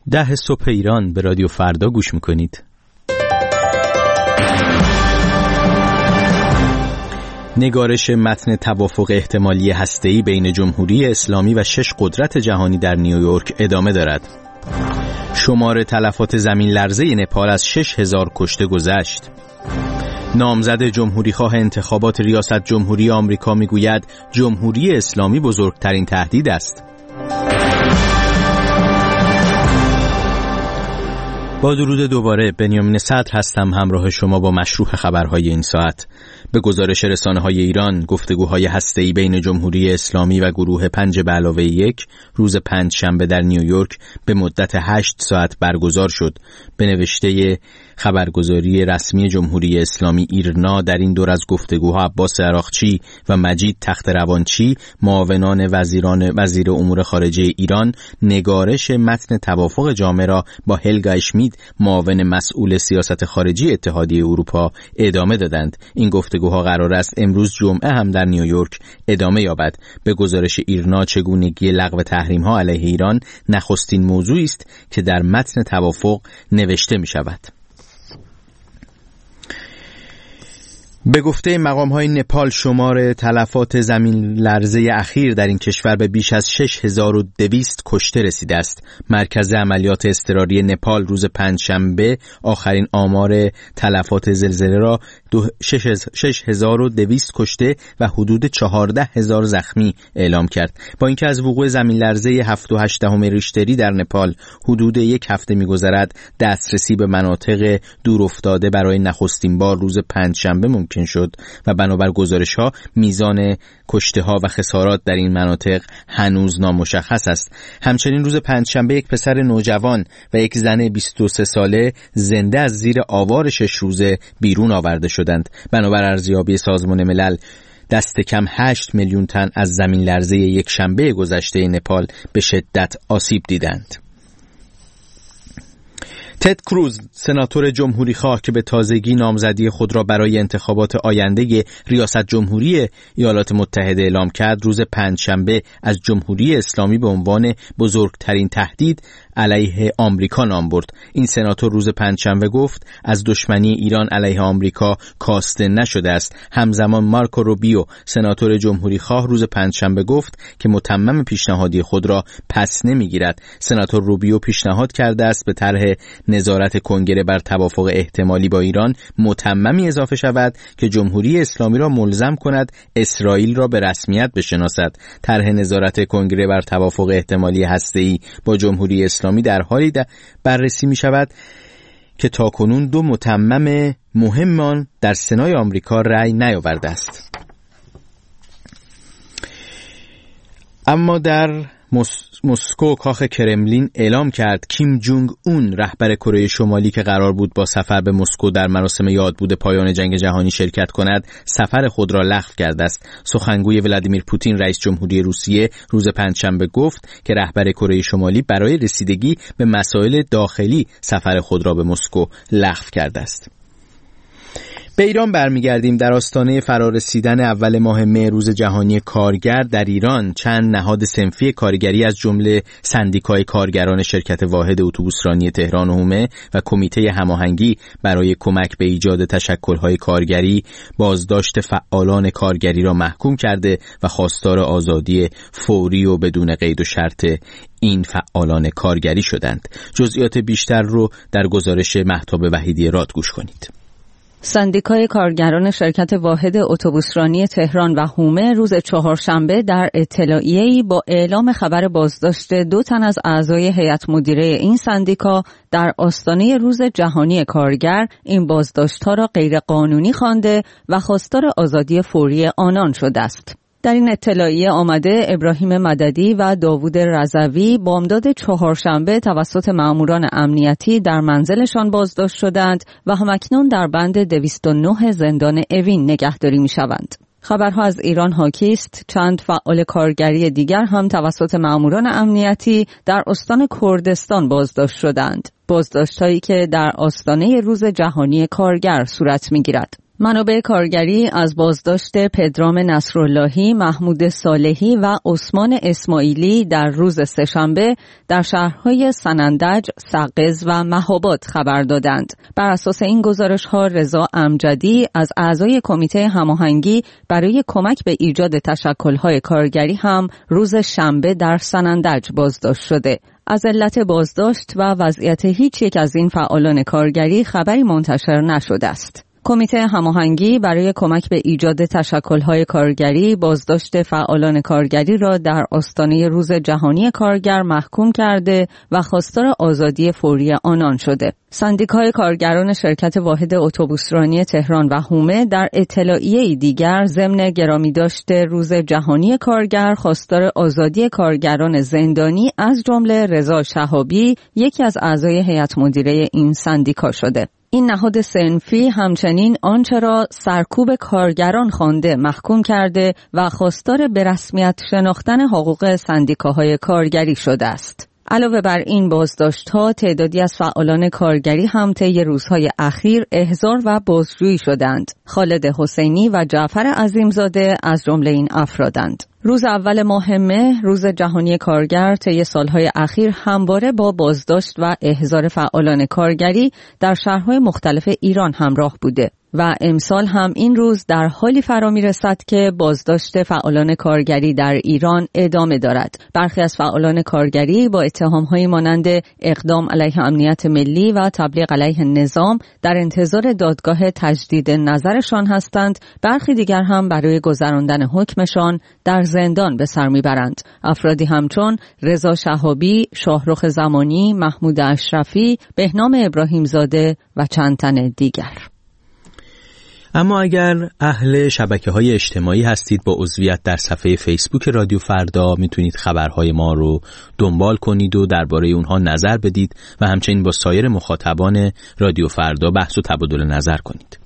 10 صبح ایران به رادیو فردا گوش میکنید. نگارش متن توافق احتمالی هسته‌ای بین جمهوری اسلامی و 6 قدرت جهانی در نیویورک ادامه دارد. شمار تلفات زمین لرزه نپال از 6000 کشته گذشت. نامزد جمهوریخواه انتخابات ریاست جمهوری آمریکا میگوید جمهوری اسلامی بزرگترین تهدید است. با درود دوباره، بنیامین صدر هستم، همراه شما با مشروع خبرهای این ساعت. به گزارش رسانه‌های ایران، گفتگوهای هسته‌ای بین جمهوری اسلامی و گروه 5+1 روز پنجشنبه در نیویورک به مدت 8 ساعت برگزار شد. به نوشته خبرگزاری رسمی جمهوری اسلامی ایرنا، در این دور از گفتگوها عباس عراقچی و مجید تختروانچی، معاونان وزیر امور خارجه ایران، نگارش متن توافق جامع را با هلگا اشمیت، معاون مسئول سیاست خارجی اتحادیه اروپا، ادامه دادند. این گفتگوها قرار است امروز جمعه هم در نیویورک ادامه یابد. به گزارش ایرنا، چگونگی لغو تحریم‌ها علیه ایران نخستین موضوعی است که در متن توافق نوشته می شود. به گفته مقام‌های نپال، شمار تلفات زمین لرزه اخیر در این کشور به بیش از 6200 کشته رسیده است. مرکز عملیات اضطراری نپال روز پنجشنبه آخرین آمار تلفات زلزله را 6200 کشته و حدود 14000 زخمی اعلام کرد. با اینکه از وقوع زمین لرزه 7.8 ریشتری در نپال حدود یک هفته می‌گذرد، دسترسی به مناطق دورافتاده برای نخستین بار روز پنجشنبه ممکن شد و بنابر گزارش‌ها میزان کشته‌ها و خسارات در این مناطق هنوز نامشخص است. همچنین روز پنجشنبه یک پسر نوجوان و یک زن 23 ساله زنده از زیر آوار 6 روزه بیرون آورده شدند. بنابر ارزیابی سازمان ملل، دست کم 8 میلیون تن از زمین لرزه یک شنبه گذشته نپال به شدت آسیب دیدند. تد کروز، سناتور جمهوریخواه که به تازگی نامزدی خود را برای انتخابات آینده ریاست جمهوری ایالات متحده اعلام کرد، روز پنجشنبه از جمهوری اسلامی به عنوان بزرگترین تهدید علیه آمریکا نام برد. این سناتور روز پنجشنبه گفت از دشمنی ایران علیه آمریکا کاسته نشده است. همزمان مارکو روبیو، سناتور جمهوریخواه، روز پنجشنبه گفت که متمم پیشنهادی خود را پس نمیگیرد. سناتور روبیو پیشنهاد کرده است به طرح نظارت کنگره بر توافق احتمالی با ایران متممی اضافه شود که جمهوری اسلامی را ملزم کند اسرائیل را به رسمیت بشناسد. طرح نظارت کنگره بر توافق احتمالی هسته‌ای با جمهوری اسلامی در حالی بررسی می شود که تاکنون 2 متمم مهم آن در سنای آمریکا رأی نیاورده است. اما در مسکو، کاخ کرملین اعلام کرد کیم جونگ اون، رهبر کره شمالی که قرار بود با سفر به مسکو در مراسم یادبود پایان جنگ جهانی شرکت کند، سفر خود را لغو کرده است. سخنگوی ولادیمیر پوتین، رئیس جمهوری روسیه، روز پنجشنبه گفت که رهبر کره شمالی برای رسیدگی به مسائل داخلی سفر خود را به مسکو لغو کرده است. به ایران برمیگردیم. در آستانه فرارسیدن اول ماه مه، روز جهانی کارگر، در ایران چند نهاد صنفی کارگری از جمله سندیکای کارگران شرکت واحد اتوبوسرانی تهران و حومه و کمیته هماهنگی برای کمک به ایجاد تشکل‌های کارگری، بازداشت فعالان کارگری را محکوم کرده و خواستار آزادی فوری و بدون قید و شرط این فعالان کارگری شدند. جزئیات بیشتر رو در گزارش مهتاب وحیدی راد گوش کنید. سندیکای کارگران شرکت واحد اتوبوسرانی تهران و حومه روز چهارشنبه در اطلاعیه‌ای با اعلام خبر بازداشت 2 تن از اعضای هیئت مدیره این سندیکا در آستانه روز جهانی کارگر این بازداشت‌ها را غیرقانونی خوانده و خواستار آزادی فوری آنان شده است. در این اطلاعیه آمده ابراهیم مددی و داوود رضوی بامداد چهارشنبه توسط مأموران امنیتی در منزلشان بازداشت شدند و همکنون در بند 209 زندان اوین نگهداری می‌شوند. خبرها از ایران حاکی است. چند فعال کارگری دیگر هم توسط مأموران امنیتی در استان کردستان بازداشت شدند. بازداشت‌هایی که در آستانه روز جهانی کارگر صورت می‌گیرد. منابع کارگری از بازداشت پدرام نصراللهی، محمود صالحی و عثمان اسماعیلی در روز سه‌شنبه در شهرهای سنندج، سقز و مهاباد خبر دادند. بر اساس این گزارش‌ها رضا امجدی از اعضای کمیته هماهنگی برای کمک به ایجاد تشکل‌های کارگری هم روز شنبه در سنندج بازداشت شده. از علت بازداشت و وضعیت هیچ یک از این فعالان کارگری خبری منتشر نشده است. کمیته هماهنگی برای کمک به ایجاد تشکل‌های کارگری بازداشت فعالان کارگری را در آستانه روز جهانی کارگر محکوم کرده و خواستار آزادی فوری آنان شده. سندیکای کارگران شرکت واحد اتوبوسرانی تهران و حومه در اطلاعیه‌ای دیگر ضمن گرامیداشت روز جهانی کارگر خواستار آزادی کارگران زندانی از جمله رضا شهابی، یکی از اعضای هیئت مدیره این سندیکا شده. این نهاد صنفی همچنین آنچه را سرکوب کارگران خوانده محکوم کرده و خواستار به رسمیت شناختن حقوق سندیکاهای کارگری شده است. علاوه بر این بازداشت‌ها، تعدادی از فعالان کارگری هم طی روزهای اخیر احضار و بازجویی شدند. خالد حسینی و جعفر عظیمزاده از جمله این افرادند. روز اول ماه مهر، روز جهانی کارگر، طی سالهای اخیر همواره با بازداشت و احضار فعالان کارگری در شهرهای مختلف ایران همراه بوده و امسال هم این روز در حالی فرا می‌رسد که بازداشت فعالان کارگری در ایران ادامه دارد. برخی از فعالان کارگری با اتهام‌هایی مانند اقدام علیه امنیت ملی و تبلیغ علیه نظام در انتظار دادگاه تجدید نظرشان هستند. برخی دیگر هم برای گذراندن حکمشان در زندان به سر میبرند. افرادی همچون رضا شهابی، شاهرخ زمانی، محمود اشرفی، بهنام ابراهیمزاده و چند تن دیگر. اما اگر اهل شبکه‌های اجتماعی هستید، با عضویت در صفحه فیسبوک رادیو فردا میتونید خبرهای ما رو دنبال کنید و درباره اونها نظر بدید و همچنین با سایر مخاطبان رادیو فردا بحث و تبادل نظر کنید.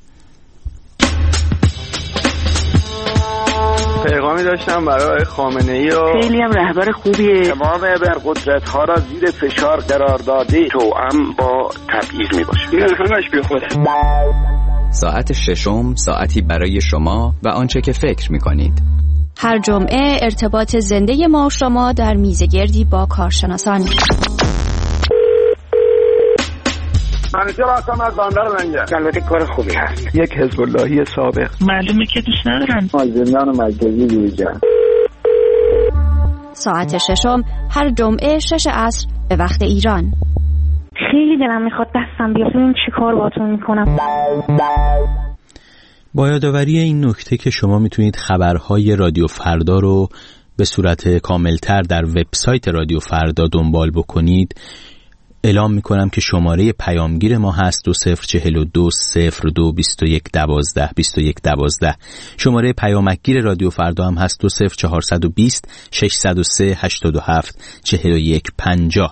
پیغامی داشتم برای خامنه‌ای و خیلی هم رهبر خوبیه. تمام ابرقدرت‌ها را زیر فشار قرار داده، توأم با تبعیض میباشه. این همش بی خوده. ساعت ششم، ساعتی برای شما و آنچه که فکر می‌کنید. هر جمعه ارتباط زنده ما و شما در میزگردی با کارشناسان. منیجر هستم از بندر لنگر. البته کار خوبی هست. یک حزب اللهی سابق. معلومه که دوست ندارن. زندان مرکزی جویجان. ساعت ششم، هر جمعه 6 عصر به وقت ایران. خیلی دلم میخواد دستم بیاد ببینم چی کار باهاتون میکنم. با یادآوری این نکته که شما میتونید خبرهای رادیو فردا رو به صورت کاملتر در وبسایت رادیو فردا دنبال بکنید، اعلام میکنم که شماره پیامگیر ما هست 2042022112. شماره پیامکگیر رادیو فردا هم هست 20420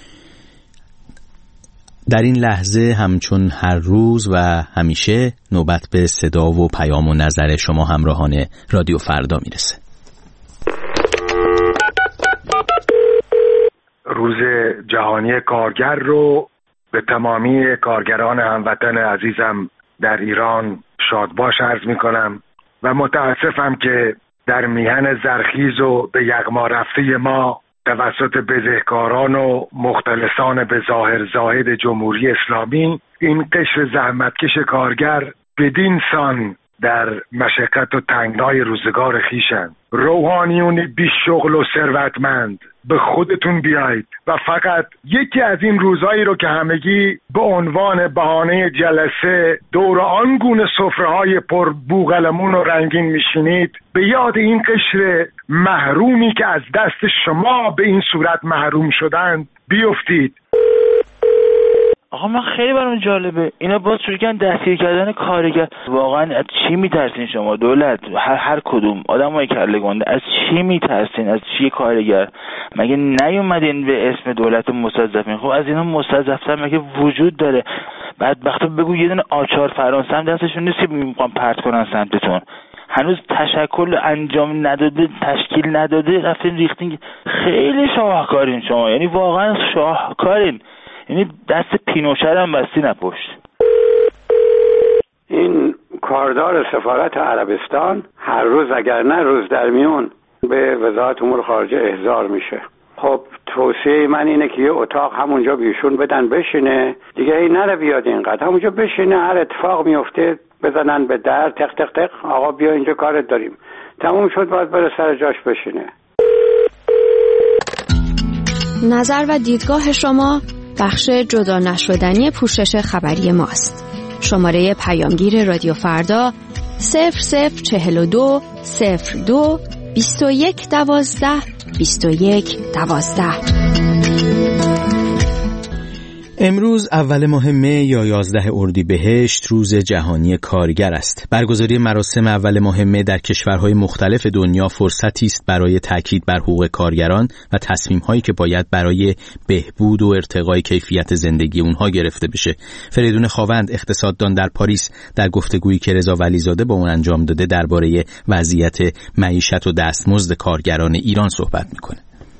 در این لحظه همچون هر روز و همیشه نوبت به صدا و پیام و نظر شما همراهان رادیو فردا میرسه. روز جهانی کارگر رو به تمامی کارگران هموطن عزیزم در ایران شادباش عرض می کنم و متاسفم که در میهن زرخیز و به یغما رفته ما توسط بزهکاران و مختلسان به ظاهر زاهد جمهوری اسلامی این قشر زحمتکش کارگر بدین سان در مشقت و تنگنای روزگار خیشند. روحانیون بی شغل و ثروتمند، به خودتون بیایید و فقط یکی از این روزهایی رو که همگی به عنوان بهانه جلسه دور آن گونه سفره‌های پر بوقلمون و رنگین میشینید، به یاد این قشر محرومی که از دست شما به این صورت محروم شدند بیفتید. آقا من خیلی برام جالبه اینا باز شروع کردن دستگیر کردن کارگر. واقعا از چی میترسین شما دولت؟ هر کدوم آدمای کله گنده از چی میترسین؟ از چی کارگر؟ مگه نیومدین به اسم دولت مستضعفین؟ خب از اینا مستضعفتر مگه وجود داره؟ بعد وقتی بگو یه دونه آچار فرانسه هم دستشون نیست میخوام پرت کنن سمتتون. هنوز تشکل انجام نداده، تشکیل نداده، رفتین ریختین. خیلی شاهکارین شما، یعنی واقعا شاهکارین. یعنی دست پینوشه هم بستی نپشت. این کاردار سفارت عربستان هر روز اگر نه روز در میون به وزارت امور خارجه احضار میشه. خب توصیه من اینه که یه اتاق همونجا بیشون بدن بشینه دیگه، این نره بیاد اینقدر، همونجا بشینه، هر اتفاق میفته بزنن به در، تق تق تق، آقا بیا اینجا کارت داریم، تموم شد، باید بره سر جاش بشینه. نظر و دیدگاه شما بخش جدا نشدنی پوشش خبری ماست. شماره پیامگیر رادیو فردا 0042 02 21 12 21 12. امروز اول ماه می یا 11 اردیبهشت روز جهانی کارگر است. برگزاری مراسم اول ماه می در کشورهای مختلف دنیا فرصتی است برای تاکید بر حقوق کارگران و تصمیم‌هایی که باید برای بهبود و ارتقای کیفیت زندگی اونها گرفته بشه. فریدون خاوند اقتصاددان در پاریس در گفتگویی که رضا ولیزاده با اون انجام داده درباره وضعیت معیشت و دستمزد کارگران ایران صحبت میکنه.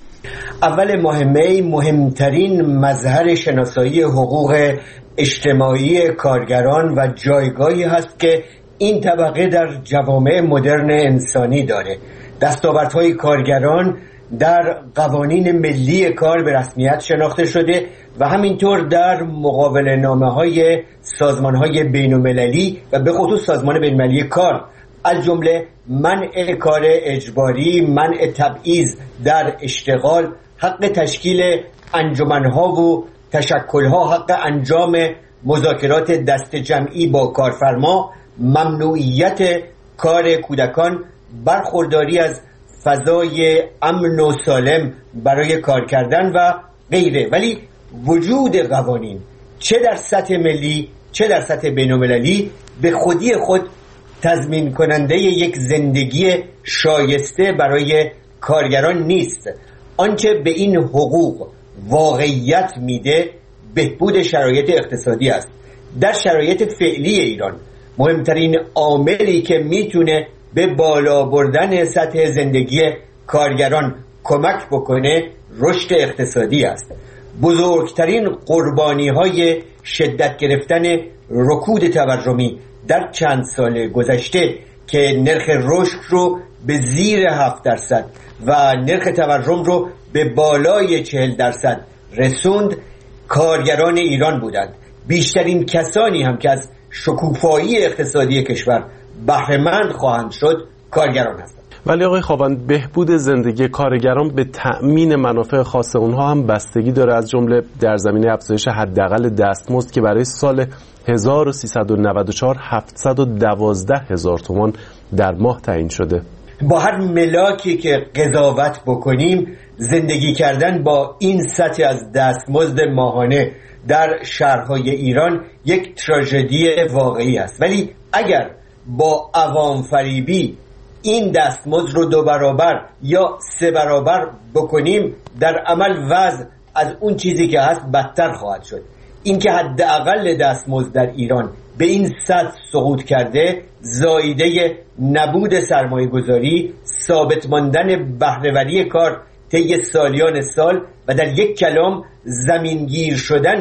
اول ماه می مهمترین مظهر شناسایی حقوق اجتماعی کارگران و جایگاهی هست که این طبقه در جوامع مدرن انسانی داره. دستاوردهای کارگران در قوانین ملی کار به رسمیت شناخته شده و همینطور در مقابله نامه‌های سازمان‌های بین‌المللی و به خصوص سازمان بین‌المللی کار، از جمله منع کار اجباری، منع تبعیض در اشتغال، حق تشکیل انجمن‌ها و تشکل‌ها، حق انجام مذاکرات دست جمعی با کارفرما، ممنوعیت کار کودکان، برخورداری از فضای امن و سالم برای کار کردن و غیره. ولی وجود قوانین چه در سطح ملی چه در سطح بین‌المللی به خودی خود تضمین کننده یک زندگی شایسته برای کارگران نیست. آنچه به این حقوق واقعیت میده بهبود شرایط اقتصادی است. در شرایط فعلی ایران مهمترین عاملی که میتونه به بالا بردن سطح زندگی کارگران کمک بکنه رشد اقتصادی است. بزرگترین قربانی‌های شدت گرفتن رکود تورمی در چند سال گذشته که نرخ رشد رو به زیر 7% و نرخ تورم رو به بالای 40% رسوند کارگران ایران بودند. بیشترین کسانی هم که از شکوفایی اقتصادی کشور بهره‌مند خواهند شد کارگران هستند. ولی آقای خاوند، بهبود زندگی کارگران به تأمین منافع خاص اونها هم بستگی داره، از جمله در زمینه افزایش حداقل دستمزد که برای سال 1394 712,000 تومان در ماه تعیین شده. با هر ملاکی که قضاوت بکنیم زندگی کردن با این سطح از دستمزد ماهانه در شهرهای ایران یک تراژدی واقعی است. ولی اگر با عوام فریبی این دستمزد رو 2 برابر یا 3 برابر بکنیم در عمل وضع از اون چیزی که هست بدتر خواهد شد. این که حداقل دستمزد در ایران به این سطح سقوط کرده زاییده نبود سرمایه‌گذاری، ثابت ماندن بهره‌وری کار طی سالیان سال و در یک کلام زمینگیر شدن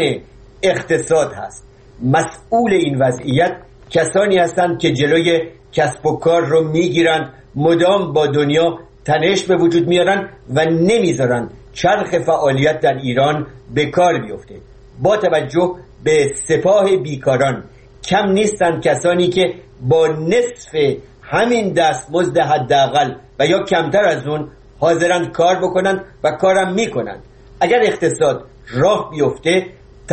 اقتصاد هست. مسئول این وضعیت کسانی هستند که جلوی کسب و کار رو میگیرن، مدام با دنیا تنش به وجود میارن و نمیذارن چرخ فعالیت در ایران به کار بیفته. با توجه به سپاه بیکاران کم نیستن کسانی که با نصف همین دستمزد حداقل و یا کمتر از اون حاضرن کار بکنن و کارم میکنن. اگر اقتصاد راه بیفته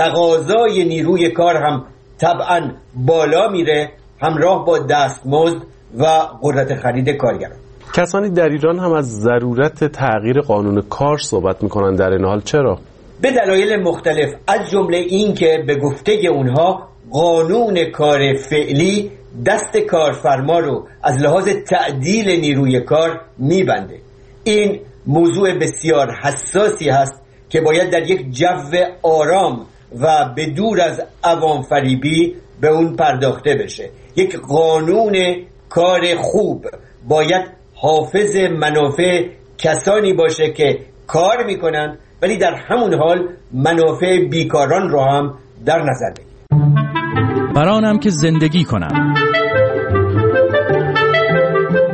تقاضای نیروی کار هم طبعا بالا میره همراه با دستمزد و قدرت خرید کارگران. کسانی در ایران هم از ضرورت تغییر قانون کار صحبت میکنن، در این حال چرا؟ به دلایل مختلف، از جمله این که به گفته اونها قانون کار فعلی دست کارفرما رو از لحاظ تعدیل نیروی کار میبنده. این موضوع بسیار حساسی هست که باید در یک جو آرام و به دور از عوام فریبی به اون پرداخته بشه. یک قانون کار خوب باید حافظ منافع کسانی باشه که کار میکنن ولی در همون حال منافع بیکاران رو هم در نظر بگیره. برانم که زندگی کنم،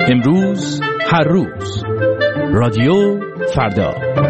امروز هر روز رادیو فردا.